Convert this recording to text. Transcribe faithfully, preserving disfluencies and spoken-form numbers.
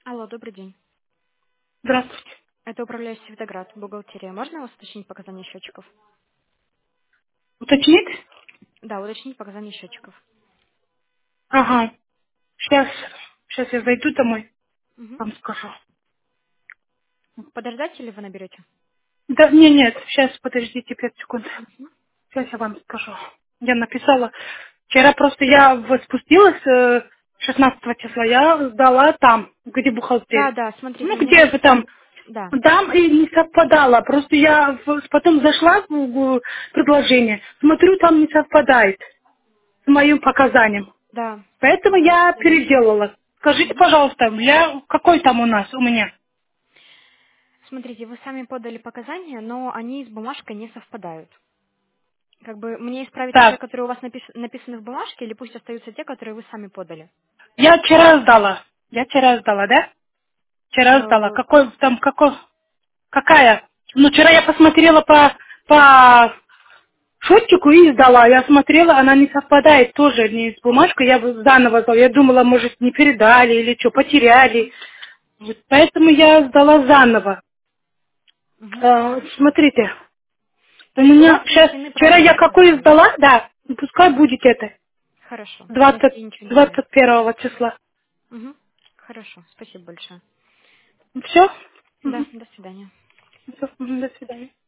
Алло, добрый день. Здравствуйте. Это управляющий Светоград, бухгалтерия. Можно у вас уточнить показания счетчиков? Уточнить? Да, уточнить показания счетчиков. Ага. Сейчас, сейчас я зайду домой, Мгм. вам скажу. Подождать или вы наберете? Да, не, нет, сейчас, подождите пять секунд. Мгм. Сейчас я вам скажу. Я написала. Вчера просто я вот спустилась э, шестнадцатого числа, я сдала там, где Да, бухгалтерия. да, смотрите, Ну, у меня где есть... вы там? эм, Да. Там и не совпадало. Просто я в- потом зашла в в предложение, смотрю, там не совпадает с моим показанием. Да, Поэтому да, я я вижу. переделала. Скажите, Мгм. пожалуйста, для какой там у нас, у меня? Смотрите, вы сами подали показания, но они с бумажкой не совпадают. Как бы мне исправить те, Так, которые у вас напис- написаны в бумажке, или пусть остаются те, которые вы сами подали? я вчера сдала. Я вчера сдала, да? Вчера сдала. Э, Какой там, какой, какая? Ну, вчера я посмотрела по, по счетчику и сдала. Я смотрела, она не совпадает тоже не с бумажкой. Я бы заново сдала. Я думала, может, не передали или что, потеряли. Вот поэтому я сдала заново. мгм, Э, хорошо. смотрите, у То есть у меня вас сейчас, внесены вчера правильные я какую показания, да? сдала, да, ну, пускай будет это. Хорошо, Двадцать если ничего не двадцать меняется. первого числа. Мгм. Хорошо, спасибо большое. Все? Да, до свидания. До свидания.